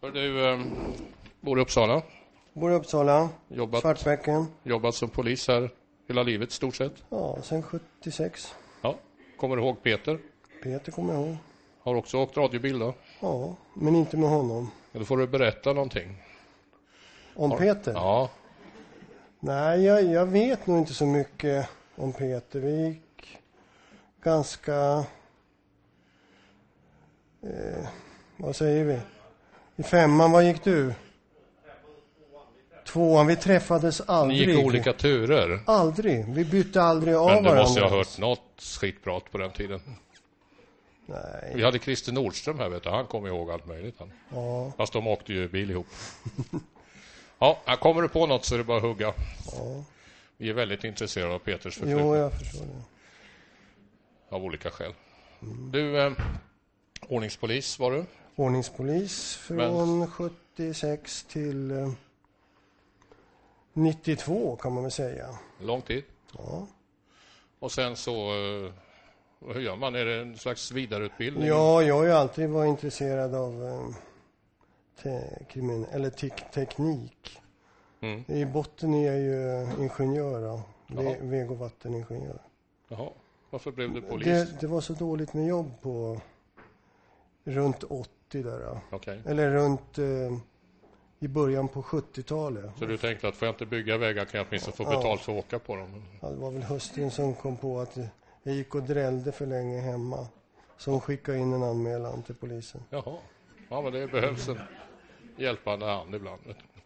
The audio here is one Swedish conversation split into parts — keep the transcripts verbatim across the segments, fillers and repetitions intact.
Hör du, eh, bor i Uppsala? Bor i Uppsala, Jobbat, Svartbäcken. Jobbat som polis här hela livet, stort sett? Ja, sen sjuttiosex. Ja, kommer du ihåg Peter? Peter kommer jag ihåg. Har också åkt radiobil då? Ja, men inte med honom. Eller får du berätta någonting? Om Har... Peter? Ja. Nej, jag, jag vet nog inte så mycket om Peter. Vi gick ganska... Eh, vad säger vi? I femman, vad gick du? Tvåan, vi träffades aldrig. Ni gick olika turer? Aldrig, vi bytte aldrig av varandra. Men du varandra. måste ju ha hört något skitprat på den tiden. Nej. Vi hade Christer Nordström här, vet du. Han kommer ihåg allt möjligt. Han. Ja. Fast de åkte ju bil ihop. Ja, här kommer du på något så är det bara att hugga. Ja. Vi är väldigt intresserade av Peters förflutna. Jo, jag förstår det. Av olika skäl. Mm. Du, eh, ordningspolis var du? Ordningspolis från Men... sjuttiosex till eh, nittiotvå kan man väl säga. Lång tid. Ja. Och sen så, eh, hur gör man? Är det en slags vidareutbildning? Ja, jag har ju alltid varit intresserad av eh, te- krimin- eller te- teknik. Mm. I botten är jag ju ingenjör då. Ve- väg- och vatteningenjör. Jaha. Varför blev du polis? Det, det var så dåligt med jobb på runt åttio där då. Okay. Eller runt eh, i början på sjuttiotalet. Så du tänkte att får jag inte bygga vägar kan jag åtminstone få betalt ja. för att åka på dem? Ja, det var väl hösten som kom på att jag gick och drällde för länge hemma. Som skickade in en anmälan till polisen. Jaha. Ja, men det behövs en hjälpande hand ibland.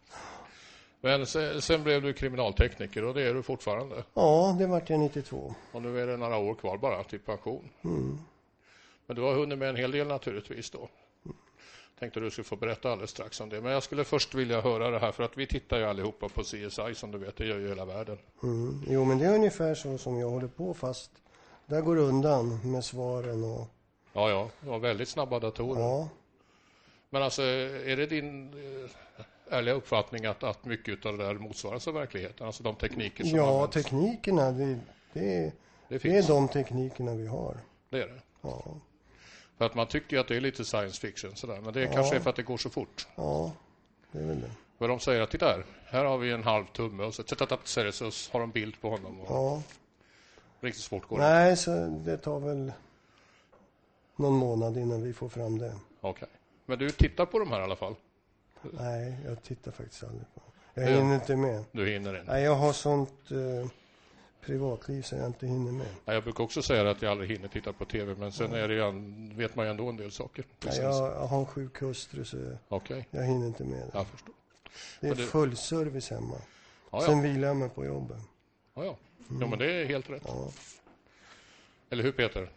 Men sen, sen blev du kriminaltekniker och det är du fortfarande? Ja, det var jag nittiotvå. Och nu är det några år kvar bara till pension. Mm. Men du har hunnit med en hel del naturligtvis då. Mm. Tänkte du skulle få berätta alldeles strax om det. Men jag skulle först vilja höra det här för att vi tittar ju allihopa på C S I som du vet, det gör ju hela världen. Mm. Jo, men det är ungefär så som jag håller på fast där går undan med svaren och... Ja, ja, det var väldigt snabba datorer. Ja. Men alltså, är det din eh, ärliga uppfattning att, att mycket av det där motsvaras av verkligheten? Alltså de tekniker som Ja, används? teknikerna, det, det, det, det är de teknikerna vi har. Det är det? Ja. För att man tycker att det är lite science fiction sådär, men det är ja. kanske är för att det går så fort. Ja, det är väl det. För de säger att titta här, här har vi en halv tumme och så, så har de bild på honom. Och ja. Riktigt svårt går det. Nej, så det tar väl någon månad innan vi får fram det. Okej. Okay. Men du tittar på de här i alla fall? Nej, jag tittar faktiskt aldrig på. Jag du, hinner inte med. Du hinner inte? Nej, jag har sånt eh, privatliv så jag inte hinner med. Nej, jag brukar också säga att jag aldrig hinner titta på tv, men sen är det ju, vet man ju ändå en del saker. Nej, jag, jag har en sjuk hustru så okay. jag hinner inte med det. Jag förstår. Det är det... full service hemma. Ja, sen ja. vilar jag mig på jobbet. Ja, ja. Mm. Ja, men det är helt rätt. Ja. Eller hur, Peter?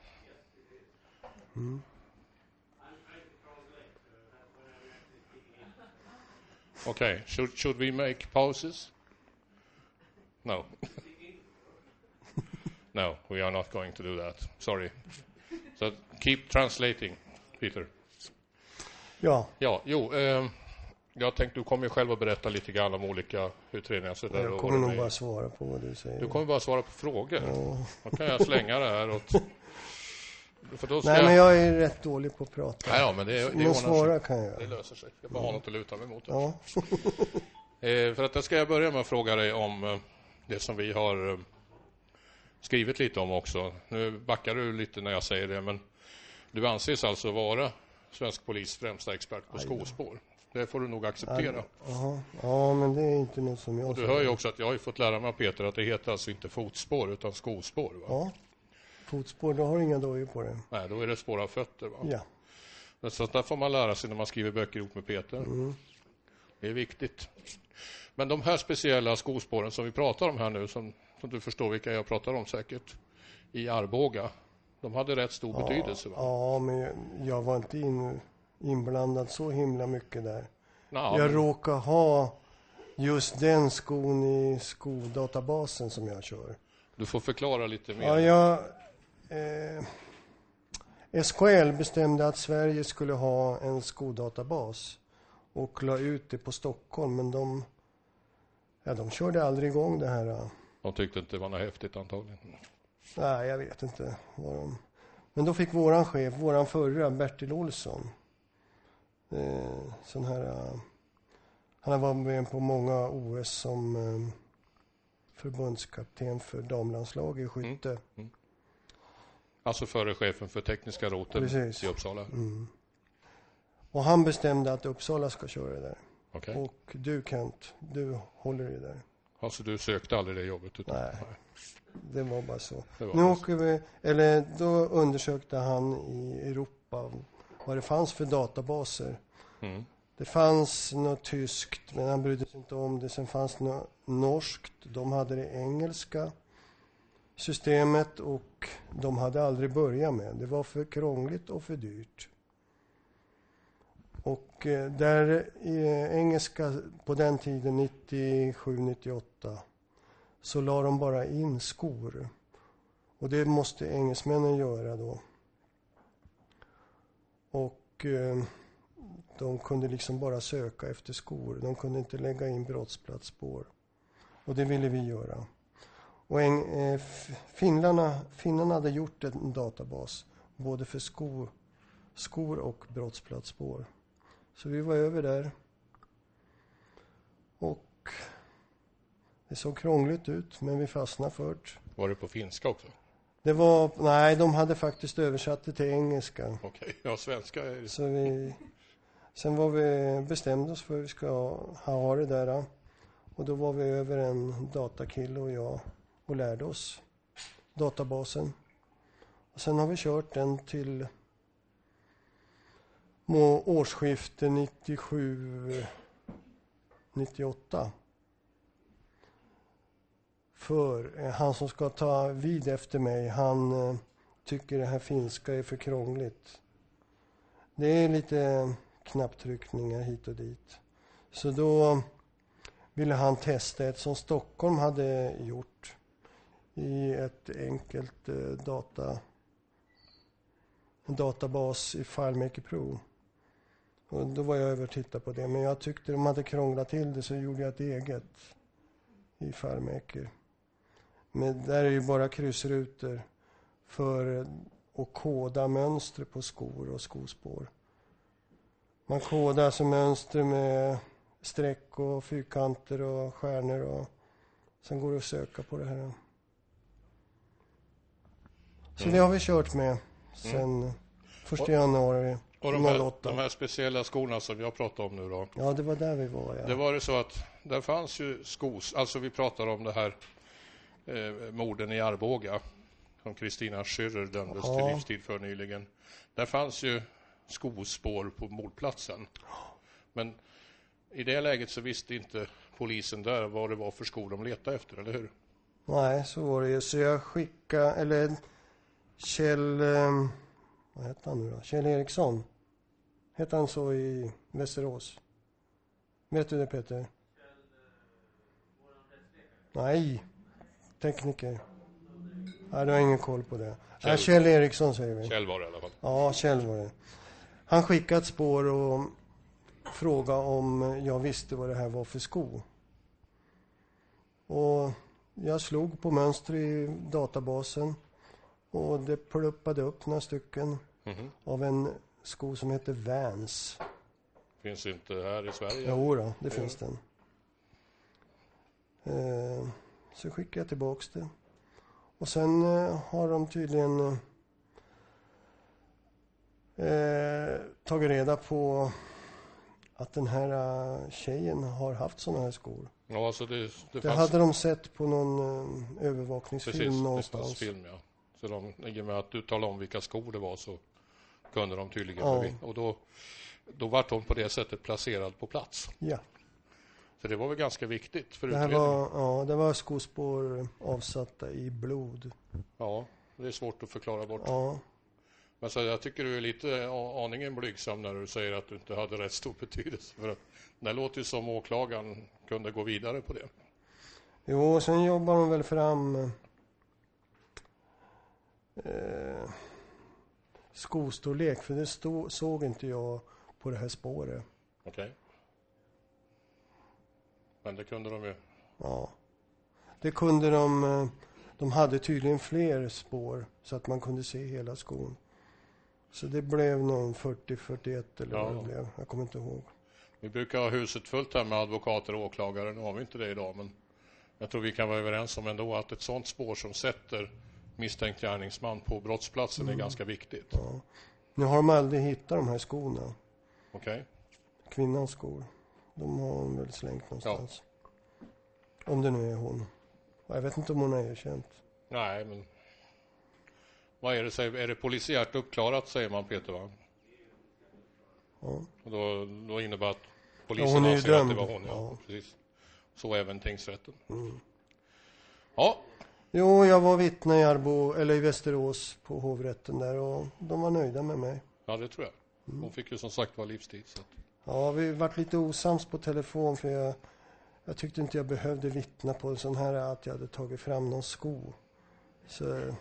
Mm. Okay, should should we make pauses? No. No, we are not going to do that. Sorry. So keep translating, Peter. Ja. Ja, jo, eh, jag tänkte du kommer ju själv att berätta lite grann om olika utredningar så där. Jag kommer nog bara svara på vad du säger. Du kommer bara svara på frågor. Ja. Då kan jag slänga det här åt... För då Nej, jag... men jag är rätt dålig på att prata. Ja, ja men det, det men svara kan jag. Det löser sig. Jag bara mm. har något att luta mig mot. Ja. eh, för att jag ska jag börja med att fråga dig om eh, det som vi har eh, skrivit lite om också. Nu backar du lite när jag säger det, men du anses alltså vara svensk polis främsta expert på Aj, skospår. Det får du nog acceptera. Ja, ja, men det är inte något som jag... Och du hör ju också att jag har fått lära mig av Peter att det heter alltså inte fotspår utan skospår, va? Ja. Fotspår, då har du inga dojor på det. Nej, då är det spår av fötter, va? Ja. Men så där får man lära sig när man skriver böcker ihop med Peter. Mm. Det är viktigt. Men de här speciella skospåren som vi pratar om här nu, som, som du förstår vilka jag pratar om säkert, i Arboga, de hade rätt stor ja, betydelse, va? Ja, men jag, jag var inte in, inblandad så himla mycket där. Nå, jag men... råkar ha just den skon i skodatabasen som jag kör. Du får förklara lite mer. Ja, jag... Eh, S K L bestämde att Sverige skulle ha en skodatabas och la ut det på Stockholm, men de ja, de körde aldrig igång det här. De tyckte inte det var något häftigt antagligen. Nej, jag vet inte vad de... Men då fick våran chef, våran förra Bertil Olsson, eh, sån här... Uh, han har varit med på många O S som uh, förbundskapten för damlandslag i skytte. Mm. Mm. Alltså före chefen för tekniska roten i Uppsala. Mm. Och han bestämde att Uppsala ska köra där. Okay. Och du Kent, du håller i där. Alltså du sökte aldrig det jobbet? Utan... Nej, det var bara så. Var nu åker vi, eller då undersökte han i Europa vad det fanns för databaser. Mm. Det fanns något tyskt, men han brydde sig inte om det. Sen fanns något norskt. De hade det engelska systemet och de hade aldrig börjat med. Det var för krångligt och för dyrt. Och eh, där i engelska på den tiden, nittiosju nittioåtta, så la de bara in skor. Och det måste engelsmännen göra då. Och eh, de kunde liksom bara söka efter skor. De kunde inte lägga in brottsplatsspår. Och det ville vi göra. Och en, eh, finnarna, finnarna hade gjort en databas både för skor, skor och brottsplatsspår. Så vi var över där. Och det såg krångligt ut, men vi fastnade för det. Var det på finska också? Det var, nej, de hade faktiskt översatt det till engelska. Okej, okay. Ja, svenska är... Så vi, sen var vi bestämde oss för att vi ska ha, ha det där. Och då var vi över en datakille och jag och lärde oss databasen. Och sen har vi kört den till årsskifte nittiosju nittioåtta. För eh, han som ska ta vid efter mig, han eh, tycker det här finska är för krångligt. Det är lite knapptryckningar hit och dit. Så då ville han testa ett som Stockholm hade gjort i ett enkelt eh, data en databas i FileMaker Pro. Och då var jag över och tittade på det. Men jag tyckte de hade krånglat till det, så gjorde jag ett eget i FileMaker. Men där är ju bara kryssrutor för att koda mönster på skor och skospår. Man kodar alltså mönster med streck och fyrkanter och stjärnor, och sen går det att söka på det här. Så mm. det har vi kört med sen mm. första januari och de här, de här speciella skorna som jag pratar om nu då. Ja, det var där vi var, ja. Det var det så att där fanns ju skos, alltså vi pratar om det här eh, morden i Arboga som Kristina Schürrer dömdes ja. till livstid för nyligen. Där fanns ju skospår på mordplatsen. Men i det läget så visste inte polisen där vad det var för skor de letade efter, eller hur? Nej, så var det ju. Så jag skickade, eller Kjell, eh, vad heter han nu då? Kjell Eriksson. Heter han så i Västerås? Vet du det, Peter? Nej, tekniker. Nej, du har ingen koll på det. Kjell, Nej, Kjell Eriksson säger vi. Kjell var det i alla fall. Ja, Kjell var det. Han skickade ett spår och frågade om jag visste vad det här var för sko. Och jag slog på mönster i databasen. Och det pluppade upp några stycken mm-hmm. av en sko som heter Vans. Finns inte här i Sverige? Jo då, det finns den. Eh, så skickade jag tillbaks det. Och sen eh, har de tydligen eh, tagit reda på att den här uh, tjejen har haft såna här skor. Ja, alltså det, det, det fanns... hade de sett på någon uh, övervakningsfilm Precis, någonstans. Precis, film, ja. Så de, i och med att du talade om vilka skor det var så kunde de tydligen ja. förbi. Och då, då var de på det sättet placerad på plats. Ja. Så det var väl ganska viktigt för det här utredningen. var, ja, det var skospår avsatta i blod. Ja, det är svårt att förklara bort. Ja. Men så jag tycker du är lite aningen blygsam när du säger att du inte hade rätt stor betydelse. För att det låter ju som åklagaren kunde gå vidare på det. Jo, sen jobbar de väl fram eh, skostorlek. För det stod, såg inte jag på det här spåret. Okej. Okay. Men det kunde de ju. Ja. Det kunde de. De hade tydligen fler spår så att man kunde se hela skon. Så det blev någon fyrtio fyrtioett eller ja. vad det blev. Jag kommer inte ihåg. Vi brukar ha huset fullt här med advokater och åklagare. Nu har vi inte det idag, men jag tror vi kan vara överens om ändå att ett sånt spår som sätter misstänkt gärningsman på brottsplatsen mm. är ganska viktigt. Ja. Nu har de aldrig hittat de här skorna. Okej. Okay. Kvinnans skor. De har hon väl slängt någonstans. Ja. Om det nu är hon. Jag vet inte om hon har erkänt. Nej, men vad är det? Är det polisiärt uppklarat, säger man, Peter, va? Ja. Och då, då innebär att polisen ja, hon är anser dömd. Att det var hon. Ja, ja. Precis. Så även tingsrätten. Mm. Ja. Jo, jag var vittne i Arbo, eller i Västerås på hovrätten där, och de var nöjda med mig. Ja, det tror jag. Hon mm. fick ju som sagt vara livstid. Så att... Ja, vi varit lite osams på telefon, för jag, jag tyckte inte jag behövde vittna på en sån här att jag hade tagit fram någon sko. Så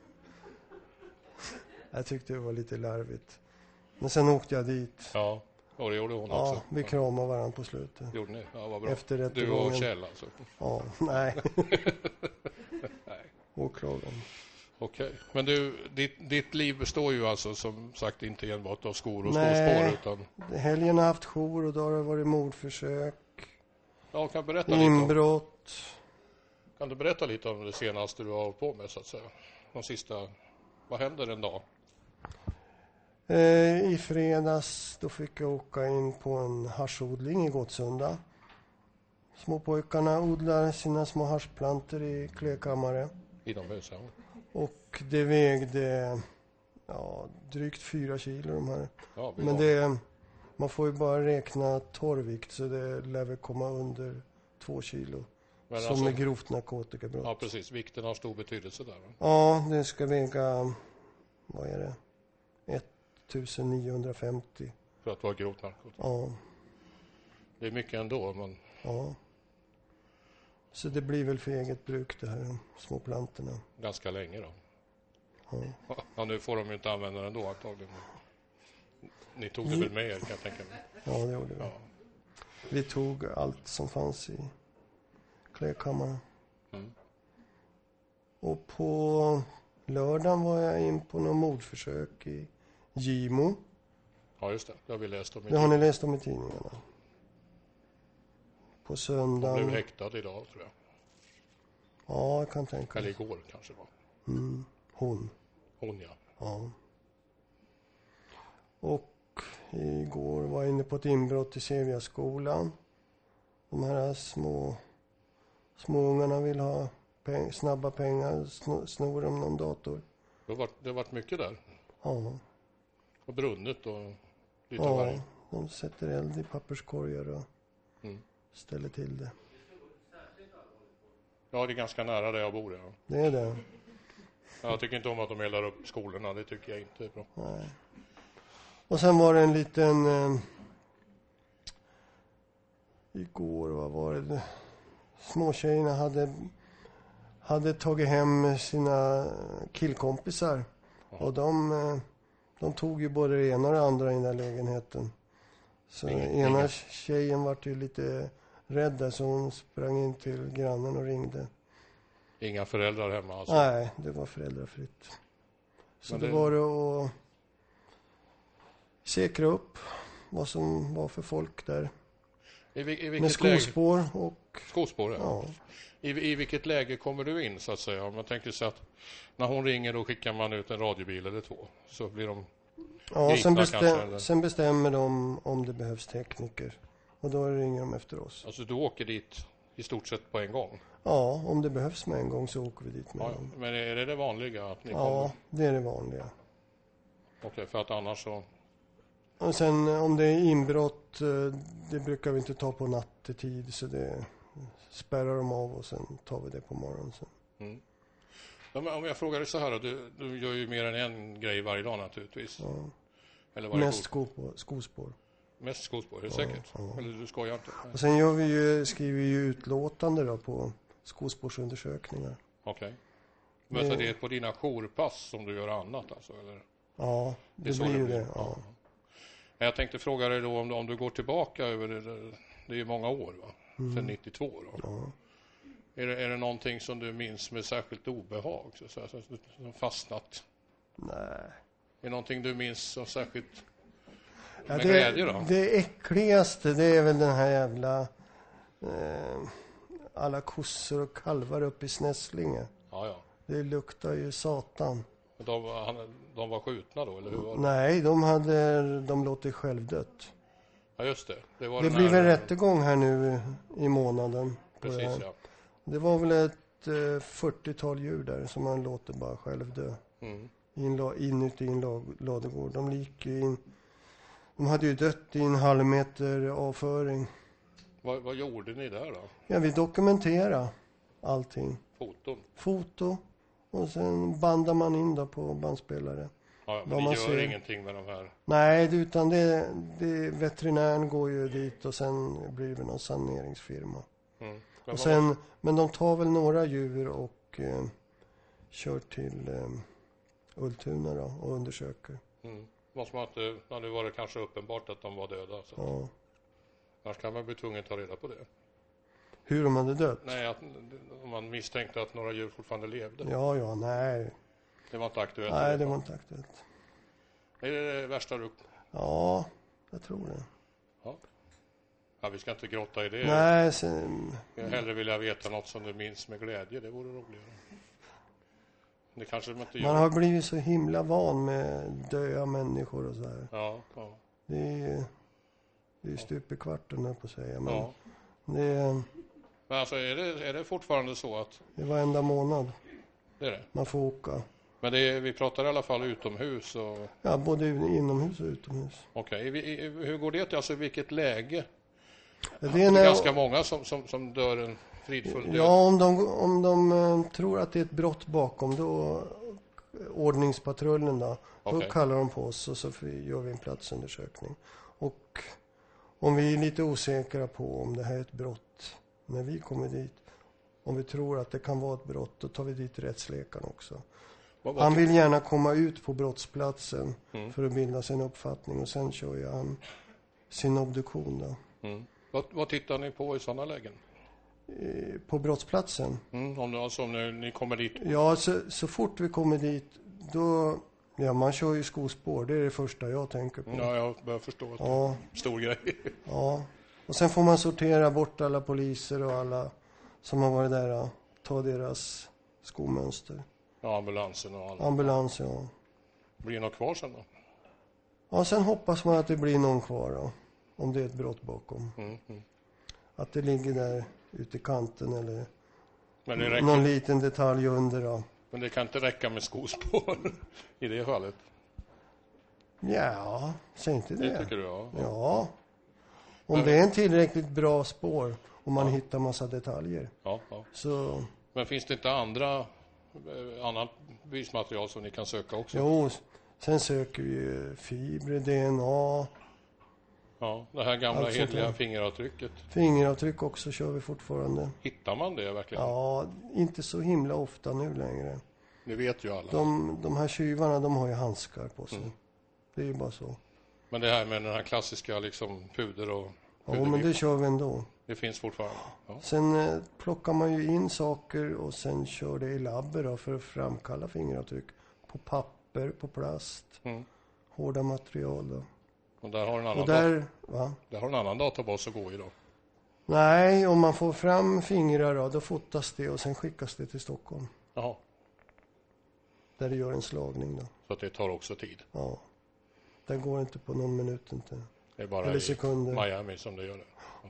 jag tyckte det var lite larvigt. Men sen åkte jag dit. Ja, och det gjorde hon ja, också. Vi kramade varandra på slutet. Gjorde ni? Ja, vad bra. Efter du och Kjell alltså? Ja, nej. nej. Åklagaren. Okej, okay. Men du, ditt, ditt liv består ju alltså som sagt inte enbart av skor och skospår, utan... helgen har haft jour och då har det varit mordförsök. Ja, kan berätta inbrott. Lite om, kan du berätta lite om det senaste du har på med, så att säga? De sista, vad händer en dag? Eh, I fredags då fick jag åka in på en haschodling i Gottsunda. Småpojkarna odlar sina små haschplantor i kläkammare. Inomhus, ja. Och det vägde ja, drygt fyra kilo de här. Ja, men det, man får ju bara räkna torrvikt, så det lär väl komma under två kilo. Men som alltså, är grovt narkotikabrott. Ja, precis. Vikten har stor betydelse där. Va? Ja, det ska väga, vad är det? ettusenniohundrafemtio. För att vara grovt narkotika? Ja. Det är mycket ändå, men... Ja. Så det blir väl för eget bruk det här, de små plantorna. Ganska länge då. Ja. Ja, nu får de ju inte använda den då antagligen. Ni tog det väl med er, kan jag tänka mig. Ja, det gjorde vi. Ja. Vi tog allt som fanns i klädkammaren. Mm. Och på lördagen var jag in på någon mordförsök i Gimo. Ja, just det. Det har vi läst om i Det har ni läst om i tidningarna. På söndagen. Hon blev häktad idag, tror jag. Ja, jag kan tänka mig. Eller igår kanske var. Mm, hon. Hon, ja. Ja. Och igår var jag inne på ett inbrott i Seviaskolan. De här små små ungarna vill ha peng, snabba pengar, sno, snor om någon dator. Det har varit, det har varit mycket där. Ja. Och brunnit och lite ja, varje. De sätter eld i papperskorgar och mm. ställer till det. Ja, det är ganska nära där jag bor. Ja. Det är det. Jag tycker inte om att de eldar upp skolorna. Det tycker jag inte är bra. Nej. Och sen var det en liten... Eh, igår, vad var det? Småtjejerna hade, hade tagit hem sina killkompisar. Aha. Och de, eh, de tog ju både det ena och det andra i den där lägenheten. Så ingen, ena ingen. tjejen var ju lite rädd där, så hon sprang in till grannen och ringde. Inga föräldrar hemma alltså? Nej, det var föräldrafritt. Så det... det var det att säkra upp vad som var för folk där. I, i vilket med skospår läge? och... Skospår, ja. ja. I, I vilket läge kommer du in, så att säga? Om man tänker sig att när hon ringer, då skickar man ut en radiobil eller två. Så blir de Ja, sen, bestäm, kanske, sen bestämmer de om det behövs tekniker. Och då ringer de efter oss. Alltså du åker dit i stort sett på en gång? Ja, om det behövs med en gång så åker vi dit med ja, dem. Men är det det vanliga? Att ni ja, kommer? det är det vanliga. Okej, okay, för att annars så... Och sen om det är inbrott, det brukar vi inte ta på nattetid, så det spärrar de av och sen tar vi det på morgonen sen. Mm. Ja, men om jag frågar dig så här, du, du gör ju mer än en grej varje dag naturligtvis. Ja. Eller var Mest skospår, skospår. Mest skospår, är det ja, säkert? Ja. Eller du skojar inte? Och sen gör vi ju, skriver vi ju utlåtande då på skospårsundersökningar. Okej. Okay. Men så det är på dina jourpass som du gör annat alltså? Eller? Ja, det, det blir ju det. det ja. Ja. Jag tänkte fråga dig då om, om du går tillbaka över det, det är ju många år va? Mm. Sen nittiotvå då. Ja. Är det, är det någonting som du minns med särskilt obehag? Så, så, så, som fastnat? Nej. Är det någonting du minns som särskilt Ja, med det, glädje då? det äckligaste, det är väl den här jävla eh, alla kossor och kalvar uppe i Snässlinge. Ja, ja. Det luktar ju satan. De, han, de var skjutna då, eller hur var det? Nej, de hade de låtit självdött. Ja, just det. Det, var Det den blir här, väl rättegång här nu i månaden. På det, Precis, här. ja. Det var väl ett eh, fyrtiotal djur där som man låter bara själv dö. Mm. In, inuti en lag, ladugård. De gick ju in. De hade ju dött i en halv meter avföring. Vad, vad gjorde ni där då? Ja, vi dokumenterade allting. Foton? Foto. Och sen bandar man in då på bandspelare. Ja, men Vad ni man gör ser. ingenting med de här? Nej, det- utan det, det, veterinären går ju dit och sen blir det någon saneringsfirma. Mm. Men, Och vad- sen, men de tar väl några djur och eh, kör till eh, Ultuna då och undersöker. mm. Måste man inte, ja, nu var det kanske uppenbart att de var döda. Så. Ja. Annars kan man bli tvungen att ta reda på det. Hur de hade dött? Nej, att, om man misstänkte att några djur fortfarande levde. Ja, ja, nej. Det var inte aktuellt. Nej, det var inte aktuellt. Är det det värsta du... Ja, jag tror det. Ja. Ja, vi ska inte grotta i det. Nej, sen, Jag hellre vilja veta något som du minns med glädje. Det vore roligare. Det kanske man inte gör. man har blivit så himla van med döda människor och så här. Ja, ja. Det är det är stup i kvarten, höll på att säga. Men ja. det, är, Men alltså, är det, är det fortfarande så att... det är varenda månad Det är det. man får åka. Men det är, vi pratar i alla fall utomhus. Och, Ja, både inomhus och utomhus. okej, okay. Hur går det till? Alltså vilket läge? Ja, Det är när- ganska många som, som, som dör en fridfull död. Ja, om de, om de eh, tror att det är ett brott bakom, då ordningspatrullen då, då Okej. kallar de på oss och så får- gör vi en platsundersökning. Och om vi är lite osäkra på om det här är ett brott, när vi kommer dit, om vi tror att det kan vara ett brott, då tar vi dit rättsläkaren också. Vad, vad, Han vill gärna komma ut på brottsplatsen Mm. för att bilda sin uppfattning och sen kör ju han sin obduktion då. mm. vad, vad tittar ni på i sådana lägen? Eh, På brottsplatsen. Mm, om, alltså, om ni, ni kommer dit. Ja, så, så fort vi kommer dit, då... Ja, man kör ju skospår. Det är det första jag tänker på. Ja, jag börjar förstå att det är Ja, en stor grej. ja. Och sen får man sortera bort alla poliser och alla som har varit där. Ja. Ta deras skomönster. Ja, ambulansen och allt. Ambulans, ja. Blir det något kvar sen då? Ja, sen hoppas man att det blir någon kvar då. Om det är ett brott bakom. Mm, mm. Att det ligger där ute i kanten eller Men, det räcker, någon liten detalj under då. men det kan inte räcka med skospår i det fallet. Ja, säg inte det. Det tycker du, ja. Ja. Om det är en tillräckligt bra spår och man hittar massa detaljer. Ja, ja. Så, Men finns det inte andra eh, annat bevismaterial som ni kan söka också? jo, sen söker vi ju fibrer, D N A, Ja, det här gamla Allt sånt hedliga där. fingeravtrycket. fingeravtryck också kör vi fortfarande. Hittar man det verkligen? Ja, inte så himla ofta nu längre. Det vet ju alla. De, de här tjuvarna, de har ju handskar på sig. Mm. Det är ju bara så. Men det här med den här klassiska liksom puder och Ja, pudergift, men det kör vi ändå. det finns fortfarande. Ja. Sen eh, plockar man ju in saker och sen kör det i labber då för att framkalla fingeravtryck. På papper, på plast, Mm. hårda material då. Och där har en annan, Och dat- där, va? där har en annan databas att gå i då. Nej, om man får fram fingrar då, då fotas det och sen skickas det till Stockholm. Jaha, Där det gör en slagning då. så att det tar också tid. Ja. Det går inte på någon minut inte. Det är bara Eller i sekunder. Miami som det gör det. Ja.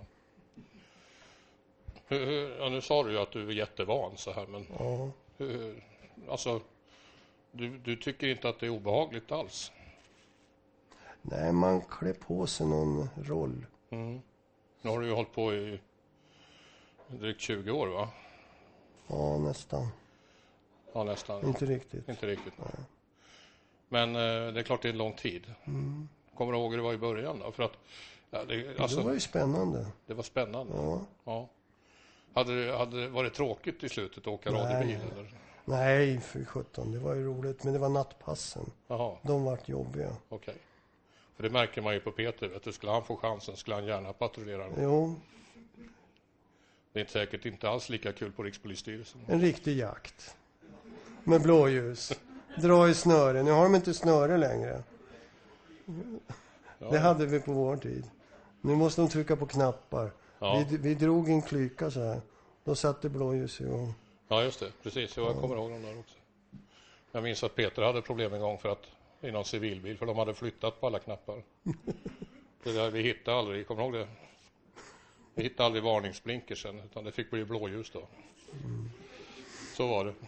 Hur, hur, ja, nu sa du ju att du är jättevan så här, men Ja. hur, alltså, du, du tycker inte att det är obehagligt alls? Nej, man klär på sig någon roll. Mm. Nu har du ju hållit på i drygt tjugo år, va? Ja, nästan. Ja, nästan. Inte riktigt. Inte riktigt. Men eh, det är klart det är en lång tid. Mm. Kommer du ihåg hur det var i början då? För att, ja, det, Det alltså, var ju spännande. det var spännande. Ja. Ja. Hade, det- hade, var det tråkigt i slutet att åka Nej. radiobil? Eller? Nej, för sjutton. Det var ju roligt. Men det var nattpassen. Jaha, De vart jobbiga. okej. För det märker man ju på Peter. Vet du, skulle han få chansen skulle han gärna patrullera. Jo, Det är inte säkert inte alls lika kul på Rikspolisstyrelsen. en riktig jakt. Med blåljus. Dra i snöre. Nu har de inte snöre längre. Ja. Det hade vi på vår tid. Nu måste de trycka på knappar. Ja. Vi, vi drog en klyka så här. Då satte blåljus igång. Ja, just det. Precis. Jag kommer ihåg dem där också. Jag minns att Peter hade problem en gång för att i någon civilbil, för de hade flyttat på alla knappar. Det där, vi hittade aldrig, kommer ihåg det? Vi hittade aldrig varningsblinkersen, utan det fick bli blåljus då. Mm. Så var det.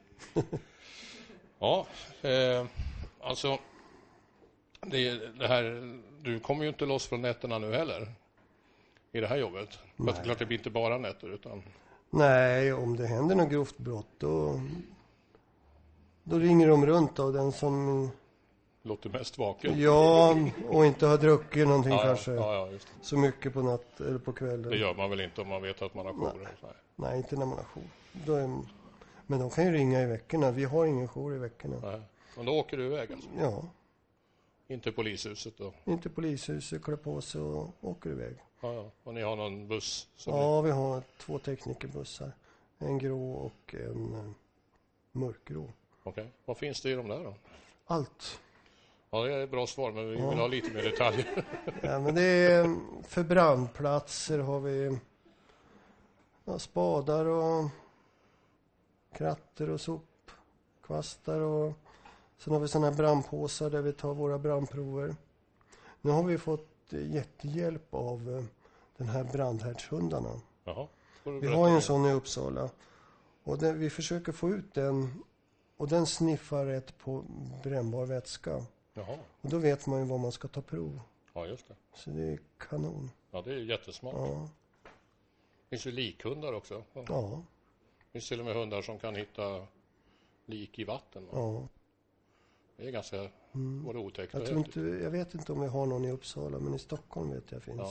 Ja, eh, alltså det, det här, du kommer ju inte loss från nätterna nu heller i det här jobbet. För att det är klart, det blir inte bara nätter utan... Nej, om det händer något grovt brott då, då ringer de runt av den som... Låter mest vaken. Ja, och inte har druckit någonting Ja, ja, kanske ja, ja, just det. så mycket på natt eller på kvällen. Det gör man väl inte om man vet att man har jour? Nej. Nej. Nej, inte när man har jour. Då är... Men de kan ju ringa i veckorna. Vi har ingen jour i veckorna. Nej. Men då åker du iväg alltså? Ja, Inte polishuset då? inte polishuset, klär på sig och åker iväg. Ja, ja. Och ni har någon buss? Som Ja, vi har två teknikerbussar. En grå och en eh, mörkgrå. Okej. Okay. Vad finns det i de där då? Allt. Ja, det är ett bra svar, men vi Ja. vill ha lite mer detaljer. Ja, men det är för brandplatser har vi ja, spadar och kratter och sopkvastar och sen har vi sådana här brandpåsar där vi tar våra brandprover. Nu har vi fått jättehjälp av eh, den här brandhärdshundarna. Jaha. Får du Vi berätta har ju en mer? sån i Uppsala och den, vi försöker få ut den och den sniffar rätt på brännbar vätska. Jaha. Och då vet man ju vad man ska ta prov. Ja, just det. Så det är kanon. Ja, det är jättesmart. Ja. Finns ju likhundar också. Ja. Ja. Finns till och med hundar som kan hitta lik i vatten. Va? Ja. Det är ganska Mm. både otäckt Jag, och tror häftigt. inte, jag vet inte om vi har någon i Uppsala, men i Stockholm vet jag finns. Ja.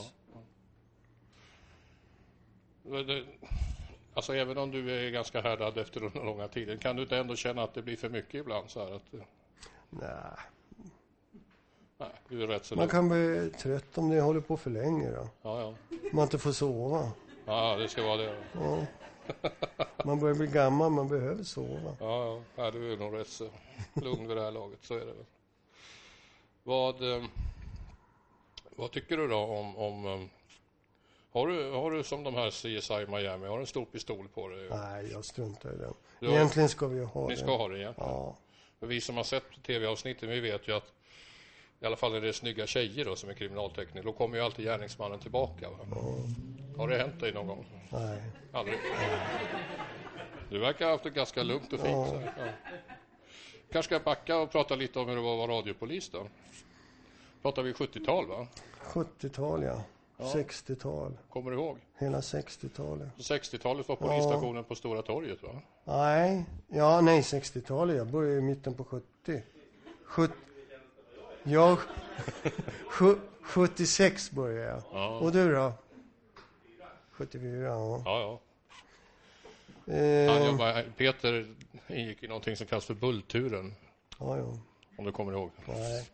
Ja. Det, alltså även om du är ganska härdad efter den långa tiden, kan du inte ändå känna att det blir för mycket ibland så här att Nej. nej, du är rätt så Man lugn. kan bli trött om det håller på för länge då. Ja, ja. Man inte får sova. Ja, det ska vara det. Ja. Man börjar bli gammal, man behöver sova. Ja, ja. Ja, du är nog rätt så lugn vid det här laget, så är det väl. Vad, eh, vad tycker du då om, om eh, har, du, har du som de här C S I Miami, har du en stor pistol på dig? Nej, jag struntar i den. Du har- Egentligen ska vi ha Ni den. ska ha det igen. Ja. För vi som har sett tv-avsnitten, vi vet ju att i alla fall när det är snygga tjejer då, som är kriminaltekniker, då kommer ju alltid gärningsmannen tillbaka. Va? Har det hänt dig någon gång? Nej. Aldrig. Du verkar ha haft det ganska lugnt och fint. Ja. Så här. Ja. Kanske ska jag backa och prata lite om hur det var att vara radiopolis då. Pratar vi sjuttiotal va? sjuttiotal, ja. Ja. sextiotal. Kommer du ihåg? Hela sextiotalet. sextiotalet var polisstationen på Stora torget va? Nej, ja, nej, sextiotalet. Jag började i mitten på sjuttio. Sjut... Ja, sju... sjuttiosex började jag. Ja. Och du då? sjuttiofyra, ja. Ja, ja. Han Eh, jobbade, Peter ingick i någonting som kallas för Bullturen, ja, ja. om du kommer ihåg. Nej.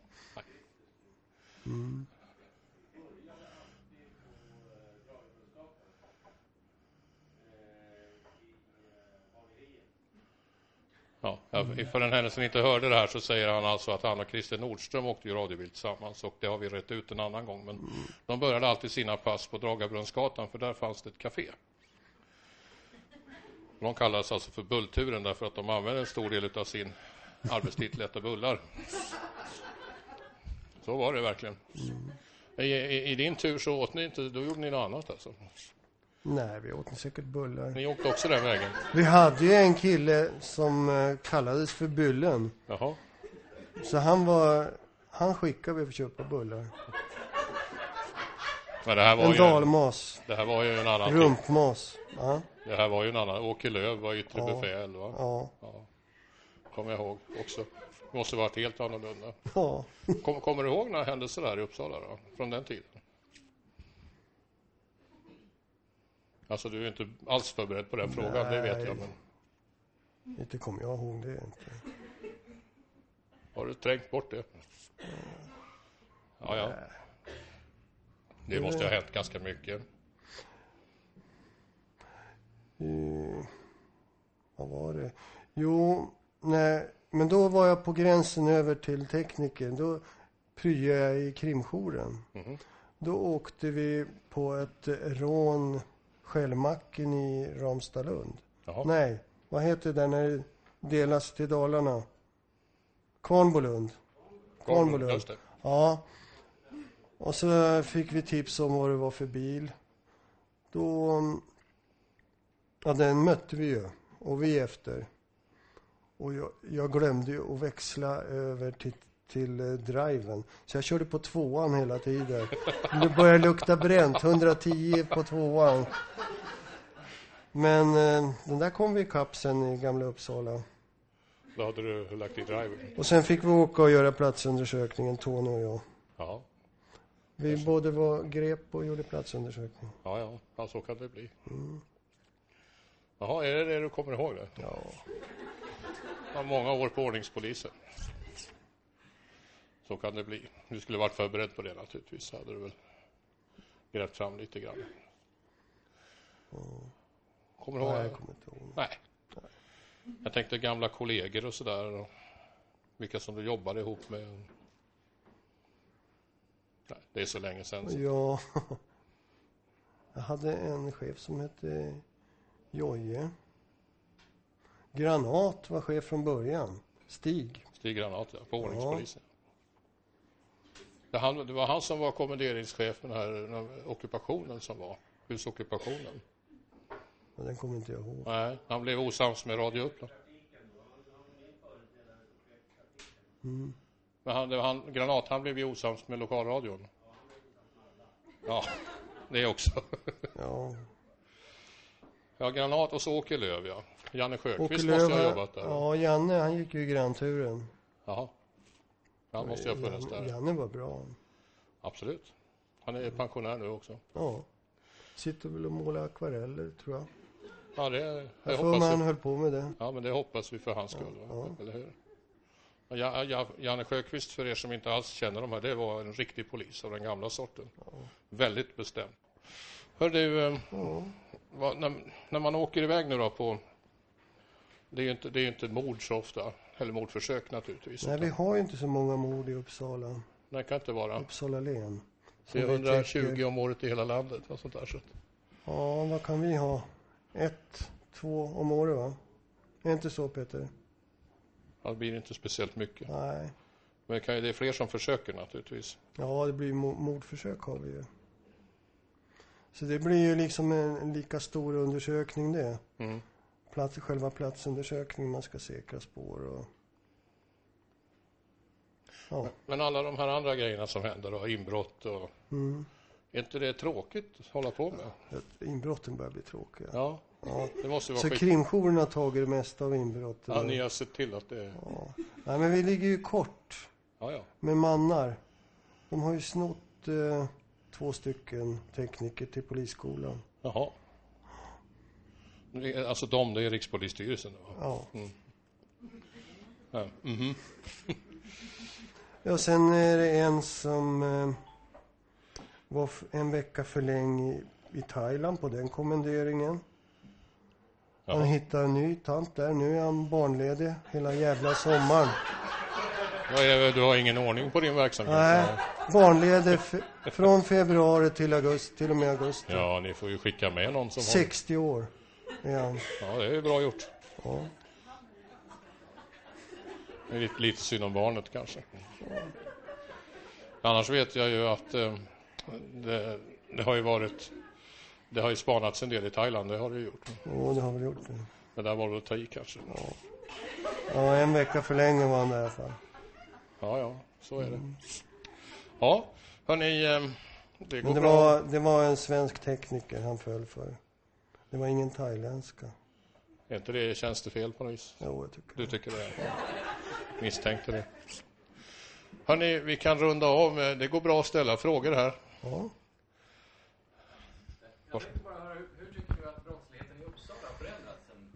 Mm. Ja, ja, för den henne som inte hörde det här så säger han alltså att han och Christer Nordström åkte ju radiobil tillsammans och det har vi rätt ut en annan gång. Men de började alltid sina pass på Dragabrunnsgatan för där fanns det ett café. De kallades alltså för Bullturen därför att de använde en stor del av sin arbetstid till att äta bullar. Så var det verkligen. I, i, I din tur så åt ni inte, då gjorde ni något annat alltså. Nej, vi åt säkert bullar. Ni åkte också den vägen. Vi hade ju en kille som eh, kallades för Byllen. Jaha. Så han var... Han skickade vi för att köpa bullar. Men det här var En ju dalmas. det här var ju en annan typ. Rumpmas. Ja, Det här var ju en annan. Åke Löv var yttre Ja. befäl va? ja, Ja. Kommer jag ihåg också. Det måste varit helt annorlunda. ja. Kom, kommer du ihåg några händelser där i Uppsala då? Från den tiden? Alltså du är inte alls förberedd på den frågan, det vet jag. Men Inte kommer jag ihåg det inte. har du trängt bort det? Ja, ja. Det måste ha hänt ganska mycket. Eh, vad var det? Jo, nej, men då var jag på gränsen över till tekniker. Då, prya i krimjouren. Mhm. Då åkte vi på ett rån Skällmacken i Ramstadlund. Jaha. Nej, vad heter det när det delas till Dalarna? Kvarnbolund. Kvarnbolund. Just det. Ja. Och så fick vi tips om vad det var för bil. Då... Ja, den mötte vi ju. Och vi efter. Och jag, jag glömde ju att växla över till, till eh, driven. Så jag körde på tvåan hela tiden. Det började lukta bränt. hundratio på tvåan. Men eh, den där kom vi i kapp sen i Gamla Uppsala. Då hade du lagt i driven. Och sen fick vi åka och göra platsundersökningen, Tony och jag. Ja. Vi både var grep och gjorde platsundersökning. Ja, ja. ja, så kan det bli. Mm. Jaha, är det det du kommer ihåg det? Ja. Ja, många år på ordningspolisen. Så kan det bli. Du skulle varit förberedd på det naturligtvis. Så hade du väl grävt fram lite grann. Mm. Kommer du ihåg? Nej, jag kommer inte ihåg. Nej. Jag tänkte gamla kollegor och sådär. Och vilka som du jobbade ihop med. Nej, det är så länge sedan. Så. Ja. Jag hade en chef som hette Joje. Granat var chef från början. Stig. Stig Granat, ja, på ordningspolisen. Ja. Det, han, det var han som var kommenderingschef med den här, den här ockupationen som var. Husockupationen. Ja, den kommer inte jag ihåg. Nej, han blev osams med Radio Uppland. Mm. Men han, det var han, Granat, han blev ju osams med lokalradion. Ja, det också. Ja. Ja, Granat och så Åke Löv, ja. Janne Sjöqvist Löv, måste ha jobbat där. Ja, Janne, han gick ju i grannturen. Jaha. Han måste ju ha funnits där. Janne var bra. Absolut. Han är pensionär nu också. Ja. Sitter väl och målar akvareller, tror jag. Ja, det, det jag hoppas man vi. höll på med det. Ja, men det hoppas vi för hans skull. Ja, ja. Eller hur? Ja, ja, Janne Sjöqvist, för er som inte alls känner de här, det var en riktig polis av den gamla sorten. Ja. Väldigt bestämd. Hör du, ja. vad, när, när man åker iväg nu då på... Det är ju inte, det är inte mord så ofta. Eller mordförsök naturligtvis. Nej, vi har ju inte så många mord i Uppsala. Nej, kan inte vara. Uppsala län. Det är hundratjugo tycker... om året i hela landet. Och sånt där, så. Ja, vad kan vi ha? Ett, två om året, va? Är inte så, Peter? Ja, det blir inte speciellt mycket. Nej. Men kan ju, det är fler som försöker naturligtvis. Ja, det blir mordförsök har vi ju. Så det blir ju liksom en lika stor undersökning det. Mm. Plats, själva platsundersökningen, man ska säkra spår och... Ja. Men, men alla de här andra grejerna som händer då, inbrott och... Mm. Är inte det tråkigt att hålla på med? Inbrotten börjar bli tråkiga. Ja, ja. Det måste vara så skit. krimjouren har tagit det mesta av inbrotten. Ja, ni har sett till att det... Ja. Nej, men vi ligger ju kort. Ja, ja. Med mannar. De har ju snott eh, två stycken tekniker till polisskolan. Jaha. Alltså de, det är Rikspolisstyrelsen då? Ja. Mm. Ja. Mm-hmm. Ja, sen är det en som eh, var en vecka för länge i, i Thailand på den kommenderingen. Jaha. Han hittade en ny tant där. Nu är han barnledig hela jävla sommaren. Ja, du har ingen ordning på din verksamhet? Nej, barnledig f- från februari till augusti, till och med augusti. Ja, ni får ju skicka med någon som sextio år är han. Ja, det är ju bra gjort. Ja. Det är lite, lite synd om barnet kanske. Ja. Annars vet jag ju att eh, det, det har ju varit... Det har ju spanats en del i Thailand, det har det ju gjort. Ja, det har vi gjort. Det. Men där var det att ta i kanske. Ja. Ja, en vecka för länge var han där i alla fall. Ja, ja, så är det. Mm. Ja, hörni, det går Men det bra. var, det var en svensk tekniker han föll för. Det var ingen thailändska. Är inte det tjänstefel på något vis? Jo, jag tycker Du tycker det? Ja. Misstänkte det. Hörni, vi kan runda av. Det går bra att ställa frågor här. Ja. Jag tänkte bara höra, hur, hur tycker du att brottsligheten i Uppsala har förändrats sen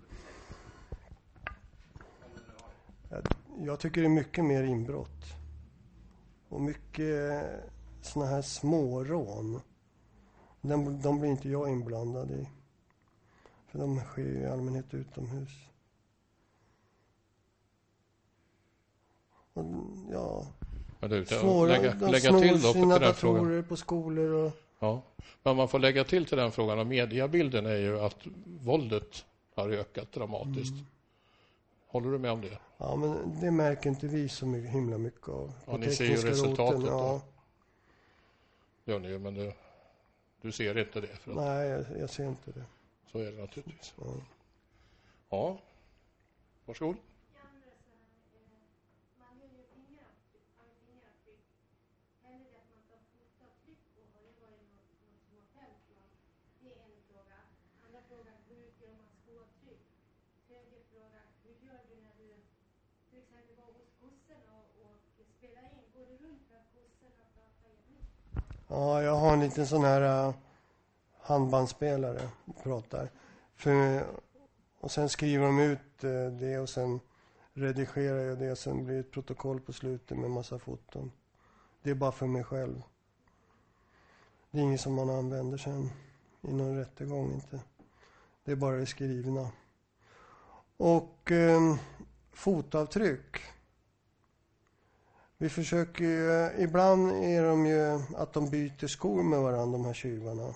sjuttiosex? Jag tycker det är mycket mer inbrott. Och mycket såna här små rån. De, de blir inte jag inblandad i. För de sker ju i allmänhet utomhus. Och, ja, Men du, Svåra, lägga, de lägga snor till då sina till den datorer frågan. på skolor och... Ja. Men man får lägga till till den frågan. Och mediabilden är ju att våldet har ökat dramatiskt. Mm. Håller du med om det? Ja, men det märker inte vi så mycket, himla mycket av. Ja, På ni ser ju tekniska resultatet roten, då. ja. Gör ni ju, men det, du ser inte det. För att, Nej, jag, jag ser inte det. så är det naturligtvis. Ja. Ja, varsågod. Ja, jag har en liten sån här uh, handbandsspelare och pratar. För, och sen skriver de ut uh, det och sen redigerar jag det. Sen blir det ett protokoll på slutet med massa foton. Det är bara för mig själv. Det är inget som man använder sen i någon rättegång inte. Det är bara det skrivna. Och uh, fotavtryck. Vi försöker ju, ibland är de ju att de byter skor med varandra, de här tjuvarna.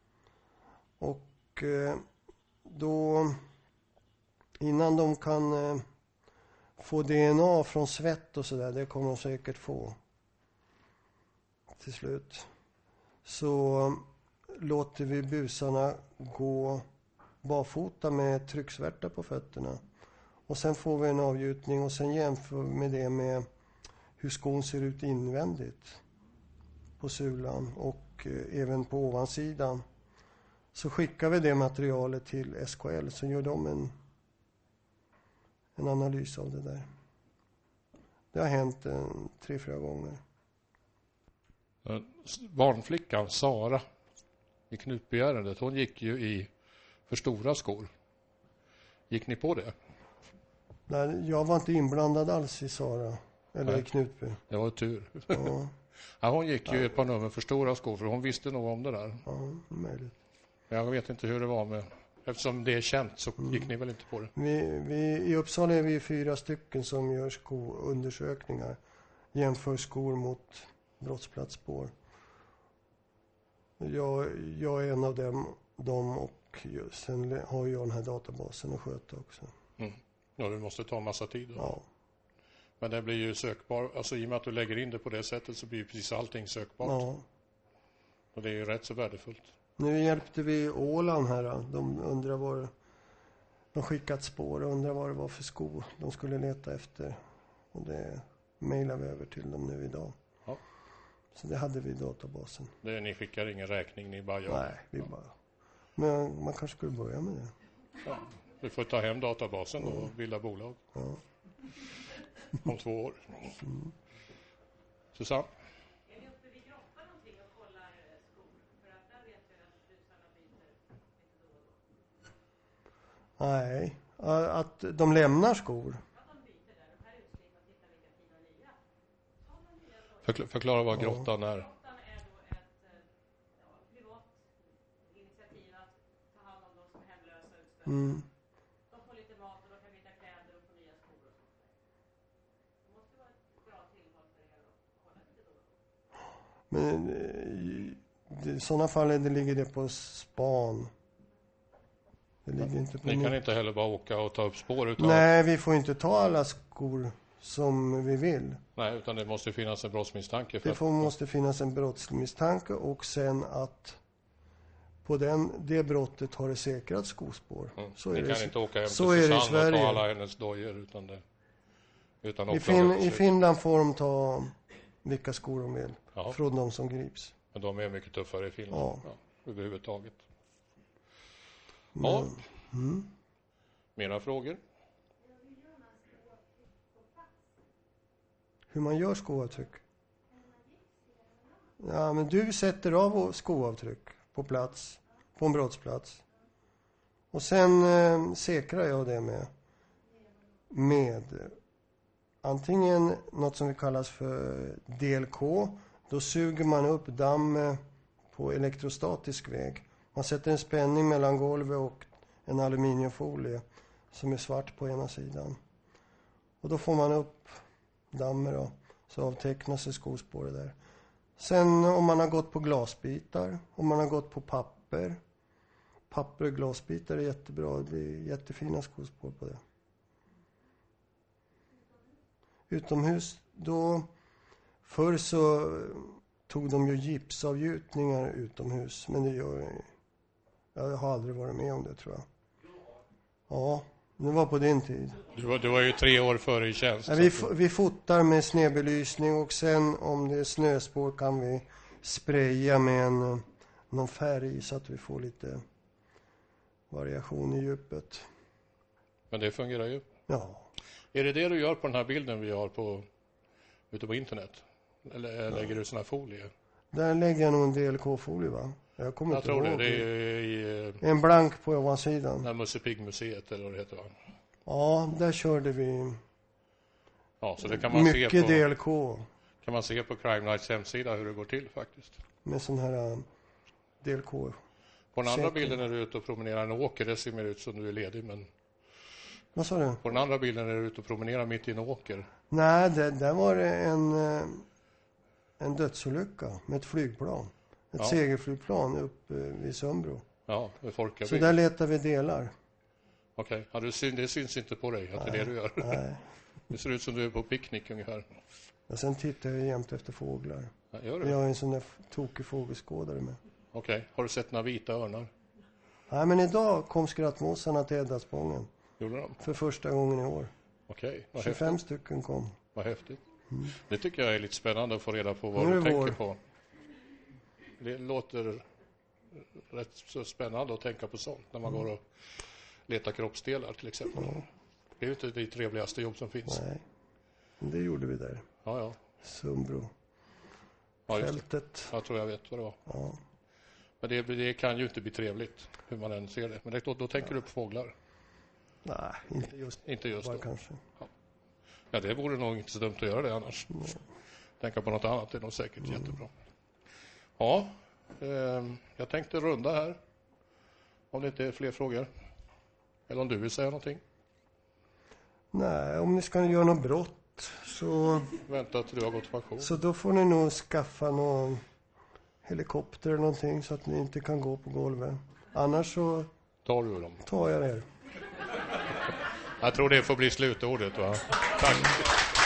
Och eh, då, innan de kan eh, få D N A från svett och sådär, det kommer de säkert få till slut. Så låter vi busarna gå barfota med trycksvärta på fötterna. Och sen får vi en avgjutning och sen jämför vi med det med hur skon ser ut invändigt på sulan och eh, även på ovansidan. Så skickar vi det materialet till S K L så gör de en, en analys av det där. Det har hänt en, tre, fyra gånger. Barnflickan Sara i Knutbyärendet, hon gick ju i för stora skor. Gick ni på det? Nej, jag var inte inblandad alls i Sara. Eller Nej. i Knutby. Det var tur. Ja, Ja, hon gick ju ett par nummer för stora skor för hon visste nog om det där. ja, möjligt. Jag vet inte hur det var med... Eftersom det är känt så gick ni väl inte på det? Vi, vi, I Uppsala är vi fyra stycken som gör skoundersökningar. Jämför skor mot brottsplatsspår. Jag, jag är en av dem, dem och sen har jag den här databasen att sköta också. Mm. Ja, det måste ta en massa tid då. Ja. Men det blir ju sökbar, alltså i och med att du lägger in det på det sättet så blir ju precis allting sökbart. Ja. Och det är ju rätt så värdefullt. Nu hjälpte vi Åland här. De undrar vad de skickat spår och undrar vad det var för skor de skulle leta efter. Och det mejlar vi över till dem nu idag. Ja. Så det hade vi i databasen. Det, ni skickar ingen räkning, ni bara gör. Nej, vi bara... Men man kanske skulle börja med det. Ja. Vi får ta hem databasen och bilda bolag. Ja. Om två år. Mm. Susanne? Är ni uppe vid grottan någonting och kollar skor? För att där vet jag att busarna byter lite då och då. Nej, att de lämnar skor. Att de byter där och här utslitna och tittar vilka fina nya. Ta några nya då. Förkla- förklara vad grottan är. Grottan är då ett ja, privat initiativ att ta hand om de som är hemlösa och utstötta. Mm. De får lite mat och de kan byta kläder och få nya skor och sånt där. Det måste vara ett bra tillval för er att kolla lite då och då. Men eh, i sådana fall är det, ligger det på span. Det ligger inte på Ni min- kan inte heller bara åka och ta upp spår utan, Nej, vi får inte ta alla skor som vi vill. nej, utan det måste finnas en brottsmisstanke. För Det får, måste finnas en brottsmisstanke och sen att på den, det brottet har det säkrat skospår. Mm. Så Ni är kan det, inte åka hem till så är det i Susanne och Sverige. ta alla hennes dojor utan det. Utan I, att fin, I Finland får de ta vilka skor de vill Ja. från de som grips. Men de är mycket tuffare i Finland. Ja. Ja, överhuvudtaget. Men, Ja. mm. Mera frågor? Hur man gör skoavtryck? Ja, men du sätter av skoavtryck på plats, på en brottsplats. Och sen eh, säkrar jag det med, med antingen något som vi kallas för D L K. Då suger man upp damm eh, på elektrostatisk väg. Man sätter en spänning mellan golvet och en aluminiumfolie som är svart på ena sidan. Och då får man upp dammet då. Så avtecknas det skospåret där. Sen om man har gått på glasbitar, om man har gått på papper. Papper och glasbitar är jättebra. Det blir jättefina skospår på det. Utomhus, då förr så tog de ju gipsavgjutningar utomhus. Men det gör jag har aldrig varit med om det, tror jag. Ja, det var på din tid. Du var, du var ju tre år före i tjänst. Ja, vi, vi fotar med snedbelysning och sen om det är snöspår kan vi spraya med en, någon färg så att vi får lite variation i djupet. Men det fungerar ju. Ja. Är det det du gör på den här bilden vi har på, ute på internet? Eller ja. Lägger du såna folier? Där lägger jag nog en D L K-folie, va? Jag kommer jag inte tror ihåg. det. Det är i, en blank på ovansidan. När Musse Pigg-museet eller vad det heter, va? Ja, där körde vi ja, så det kan man mycket se på, D L K. Kan man se på Crime Nights hemsida hur det går till faktiskt. Med sån här D L K. På den andra bilden är du ute och promenerar en åker. Det ser mer ut som du är ledig, men... Vad sa du? På den andra bilden är du ute och promenerar mitt i en åker. Nej, det, där var det en, en dödsolycka med ett flygplan. Ett ja. segelflygplan uppe vid Sömbro. Ja, med folk. Så där letar vi delar. Okej, okay. Ja, det, syns, det syns inte på dig att nej, det är det du gör. Nej. Det ser ut som du är på picknick ungefär. Och sen tittar jag jämt efter fåglar. Ja, gör det. Jag har en sån där tokig fågelskådare med. Okej, okay. Har du sett några vita örnar? Nej, men idag kom skrattmåsarna till Eddaspången. Gjorde de? För första gången i år. Okej, okay. tjugofem häftigt. Stycken kom. Vad häftigt. Mm. Det tycker jag är lite spännande att få reda på vad du tänker vår. på. Det låter rätt så spännande att tänka på sånt när man mm. går och letar kroppsdelar till exempel. Mm. Det är ju inte det trevligaste jobb som finns. Nej, det gjorde vi där. Ja, ja. Sömbro. Ja, Fältet. Jag tror jag vet vad det var. Ja. Men det, det kan ju inte bli trevligt hur man än ser det. Men det, då, då tänker ja. du på fåglar. Nej, inte just, inte just bara då. Kanske. Ja. ja, det vore nog inte så dumt att göra det annars. Mm. Tänka på något annat, det är nog säkert mm. jättebra. Ja, eh, jag tänkte runda här. Om det inte är fler frågor. Eller om du vill säga någonting. Nej, om ni ska göra något brott så... Vänta till du har gått pension. Så då får ni nog skaffa någon helikopter eller någonting så att ni inte kan gå på golvet. Annars så... Tar du dem? Tar jag det. Jag tror det får bli slutordet, va? Tack.